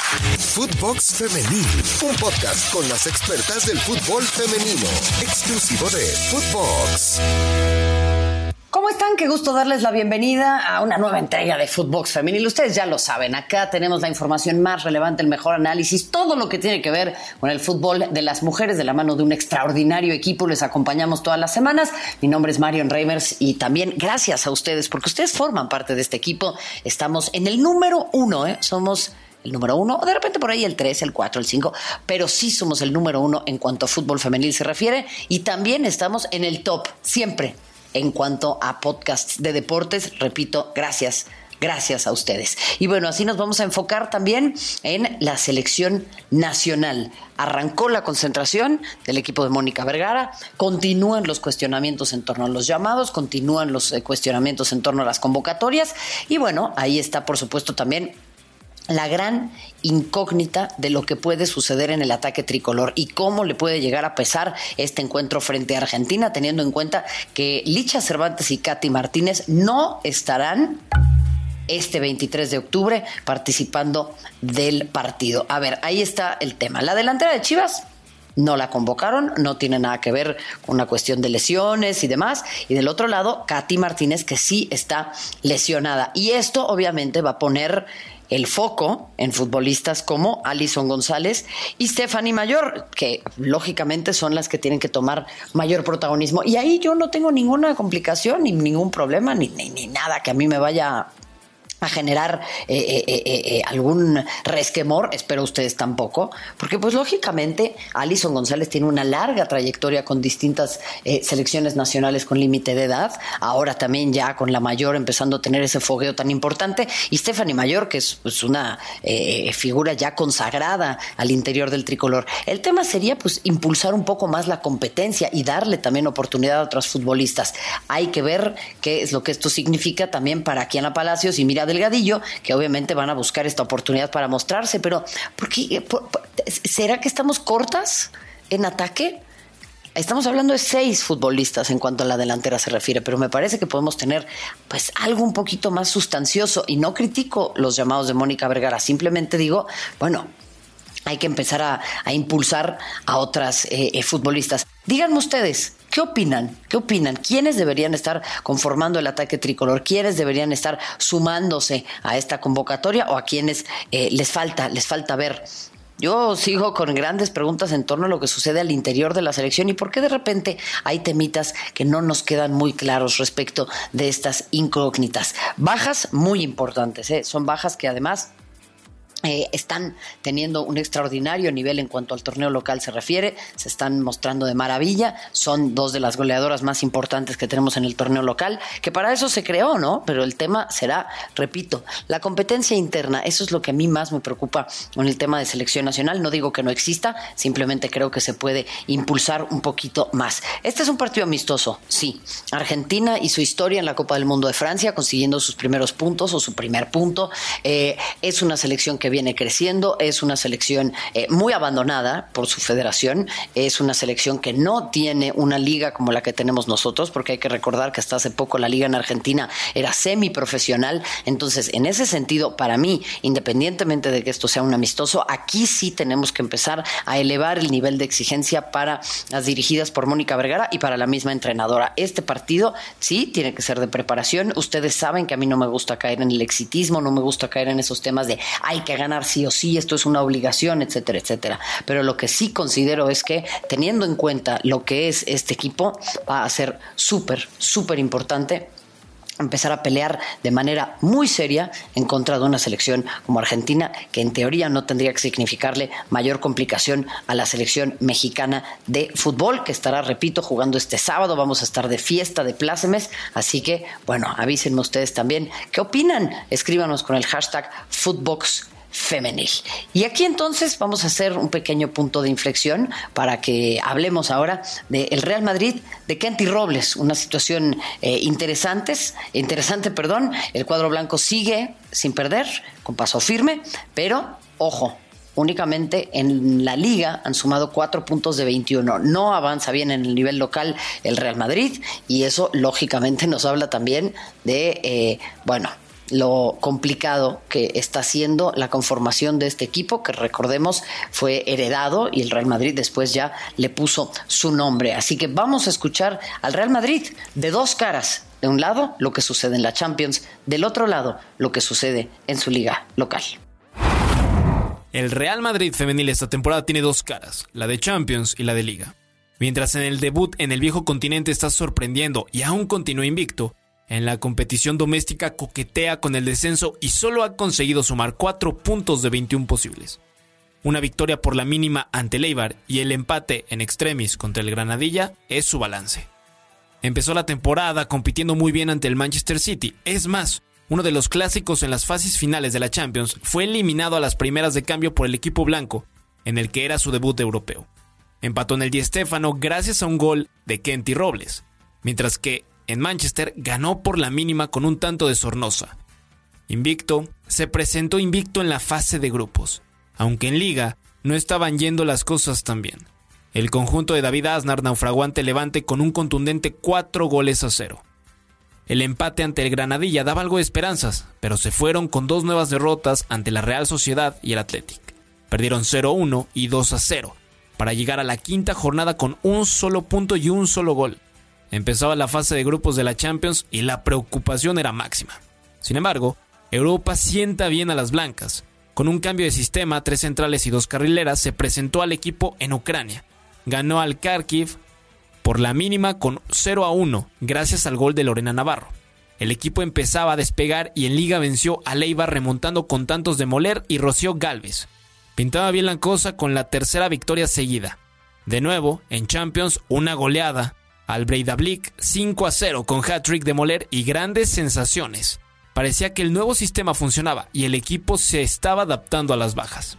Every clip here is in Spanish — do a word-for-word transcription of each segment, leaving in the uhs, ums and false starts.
Footbox Femenil, un podcast con las expertas del fútbol femenino, exclusivo de Footbox. ¿Cómo están? Qué gusto darles la bienvenida a una nueva entrega de Footbox Femenil. Ustedes ya lo saben, acá tenemos la información más relevante, el mejor análisis, todo lo que tiene que ver con el fútbol de las mujeres de la mano de un extraordinario equipo. Les acompañamos todas las semanas. Mi nombre es Marion Reimers y también gracias a ustedes, porque ustedes forman parte de este equipo. Estamos en el número uno, ¿eh? Somos el número uno, o de repente por ahí el tres, el cuatro, el cinco, pero sí somos el número uno en cuanto a fútbol femenil se refiere, y también estamos en el top, siempre. En cuanto a podcasts de deportes, repito, gracias, gracias a ustedes. Y bueno, así nos vamos a enfocar también en la selección nacional. Arrancó la concentración del equipo de Mónica Vergara, continúan los cuestionamientos en torno a los llamados, continúan los eh, cuestionamientos en torno a las convocatorias, y bueno, ahí está por supuesto también la gran incógnita de lo que puede suceder en el ataque tricolor y cómo le puede llegar a pesar este encuentro frente a Argentina, teniendo en cuenta que Licha Cervantes y Katy Martínez no estarán este veintitrés de octubre participando del partido. A ver, ahí está el tema. La delantera de Chivas no la convocaron, no tiene nada que ver con una cuestión de lesiones y demás. Y del otro lado, Katy Martínez, que sí está lesionada. Y esto obviamente va a poner el foco en futbolistas como Alison González y Stephanie Mayor, que lógicamente son las que tienen que tomar mayor protagonismo. Y ahí yo no tengo ninguna complicación, ni ningún problema, ni, ni, ni nada que a mí me vaya a generar eh, eh, eh, eh, algún resquemor, espero ustedes tampoco, porque pues lógicamente Alison González tiene una larga trayectoria con distintas eh, selecciones nacionales con límite de edad, ahora también ya con la Mayor empezando a tener ese fogueo tan importante, y Stephanie Mayor, que es pues, una eh, figura ya consagrada al interior del tricolor. El tema sería pues impulsar un poco más la competencia y darle también oportunidad a otras futbolistas. Hay que ver qué es lo que esto significa también para Kiana Palacios y Mira Delgadillo, que obviamente van a buscar esta oportunidad para mostrarse, pero ¿por qué? ¿Por, por, ¿será que estamos cortas en ataque? Estamos hablando de seis futbolistas en cuanto a la delantera se refiere, pero me parece que podemos tener pues algo un poquito más sustancioso, y no critico los llamados de Mónica Vergara, simplemente digo, bueno, hay que empezar a, a impulsar a otras eh, eh, futbolistas. Díganme ustedes, ¿qué opinan? ¿Qué opinan? ¿Quiénes deberían estar conformando el ataque tricolor? ¿Quiénes deberían estar sumándose a esta convocatoria, o a quienes eh, les falta, les falta ver? Yo sigo con grandes preguntas en torno a lo que sucede al interior de la selección y por qué de repente hay temitas que no nos quedan muy claros respecto de estas incógnitas. Bajas muy importantes, ¿eh? Son bajas que además Eh, están teniendo un extraordinario nivel en cuanto al torneo local se refiere, se están mostrando de maravilla, son dos de las goleadoras más importantes que tenemos en el torneo local, que para eso se creó, ¿no? Pero el tema será, repito, la competencia interna. Eso es lo que a mí más me preocupa con el tema de selección nacional. No digo que no exista, simplemente creo que se puede impulsar un poquito más. Este es un partido amistoso, sí. Argentina y su historia en la Copa del Mundo de Francia, consiguiendo sus primeros puntos o su primer punto. Eh, es una selección que viene creciendo, es una selección eh, muy abandonada por su federación, es una selección que no tiene una liga como la que tenemos nosotros, porque hay que recordar que hasta hace poco la liga en Argentina era semiprofesional. Entonces, en ese sentido, para mí, independientemente de que esto sea un amistoso, aquí sí tenemos que empezar a elevar el nivel de exigencia para las dirigidas por Mónica Vergara y para la misma entrenadora. Este partido sí tiene que ser de preparación. Ustedes saben que a mí no me gusta caer en el exitismo, no me gusta caer en esos temas de hay que ganar sí o sí, esto es una obligación, etcétera, etcétera. Pero lo que sí considero es que, teniendo en cuenta lo que es este equipo, va a ser súper, súper importante empezar a pelear de manera muy seria en contra de una selección como Argentina, que en teoría no tendría que significarle mayor complicación a la selección mexicana de fútbol, que estará, repito, jugando este sábado. Vamos a estar de fiesta, de plácemes, así que, bueno, avísenme ustedes también qué opinan. Escríbanos con el hashtag Footbox Femenil. Y aquí entonces vamos a hacer un pequeño punto de inflexión para que hablemos ahora del Real Madrid de Kenty Robles, una situación eh, interesante, interesante, perdón. El cuadro blanco sigue sin perder, con paso firme, pero ojo, únicamente en la Liga han sumado cuatro puntos de veintiuno. No avanza bien en el nivel local el Real Madrid, y eso lógicamente nos habla también de, eh, bueno, lo complicado que está siendo la conformación de este equipo, que recordemos fue heredado y el Real Madrid después ya le puso su nombre. Así que vamos a escuchar al Real Madrid de dos caras. De un lado, lo que sucede en la Champions, del otro lado, lo que sucede en su liga local. El Real Madrid femenil esta temporada tiene dos caras, la de Champions y la de Liga. Mientras en el debut en el viejo continente está sorprendiendo y aún continúa invicto, en la competición doméstica coquetea con el descenso y solo ha conseguido sumar cuatro puntos de veintiún posibles. Una victoria por la mínima ante el Eibar y el empate en extremis contra el Granadilla es su balance. Empezó la temporada compitiendo muy bien ante el Manchester City. Es más, uno de los clásicos en las fases finales de la Champions fue eliminado a las primeras de cambio por el equipo blanco, en el que era su debut europeo. Empató en el Di Stéfano gracias a un gol de Kenty Robles, mientras que en Manchester ganó por la mínima con un tanto de Sornosa. Invicto, se presentó invicto en la fase de grupos, aunque en Liga no estaban yendo las cosas tan bien. El conjunto de David Aznar naufragó ante Levante con un contundente cuatro goles a cero. El empate ante el Granadilla daba algo de esperanzas, pero se fueron con dos nuevas derrotas ante la Real Sociedad y el Athletic. Perdieron cero a uno y dos a cero, para llegar a la quinta jornada con un solo punto y un solo gol. Empezaba la fase de grupos de la Champions y la preocupación era máxima. Sin embargo, Europa sienta bien a las blancas. Con un cambio de sistema, tres centrales y dos carrileras, se presentó al equipo en Ucrania. Ganó al Kharkiv por la mínima con cero a uno, gracias al gol de Lorena Navarro. El equipo empezaba a despegar y en Liga venció a Eibar remontando con tantos de Moller y Rocío Gálvez. Pintaba bien la cosa con la tercera victoria seguida. De nuevo, en Champions, una goleada al Breiðablik cinco a cero con hat-trick de Moller y grandes sensaciones. Parecía que el nuevo sistema funcionaba y el equipo se estaba adaptando a las bajas.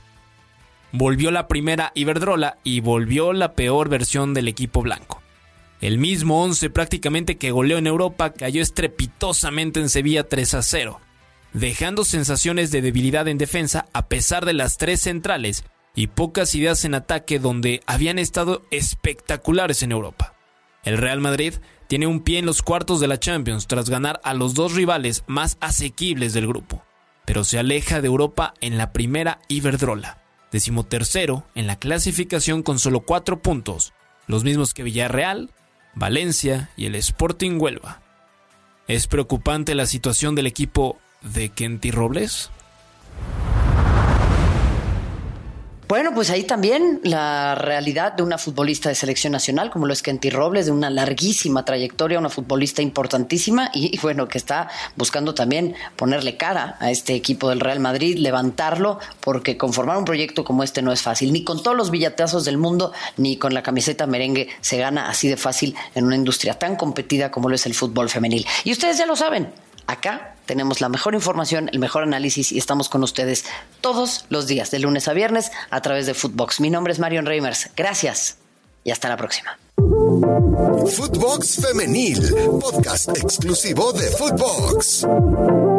Volvió la primera Iberdrola y volvió la peor versión del equipo blanco. El mismo once prácticamente que goleó en Europa cayó estrepitosamente en Sevilla tres a cero, dejando sensaciones de debilidad en defensa a pesar de las tres centrales y pocas ideas en ataque donde habían estado espectaculares en Europa. El Real Madrid tiene un pie en los cuartos de la Champions tras ganar a los dos rivales más asequibles del grupo, pero se aleja de Europa en la primera Iberdrola, decimotercero en la clasificación con solo cuatro puntos, los mismos que Villarreal, Valencia y el Sporting Huelva. ¿Es preocupante la situación del equipo de Kenty Robles? Bueno, pues ahí también la realidad de una futbolista de selección nacional, como lo es Kenty Robles, de una larguísima trayectoria, una futbolista importantísima y, y bueno, que está buscando también ponerle cara a este equipo del Real Madrid, levantarlo, porque conformar un proyecto como este no es fácil, ni con todos los billetazos del mundo, ni con la camiseta merengue se gana así de fácil en una industria tan competida como lo es el fútbol femenil. Y ustedes ya lo saben, acá tenemos la mejor información, el mejor análisis y estamos con ustedes todos los días, de lunes a viernes, a través de Footbox. Mi nombre es Marion Reimers. Gracias y hasta la próxima. Footbox Femenil, podcast exclusivo de Footbox.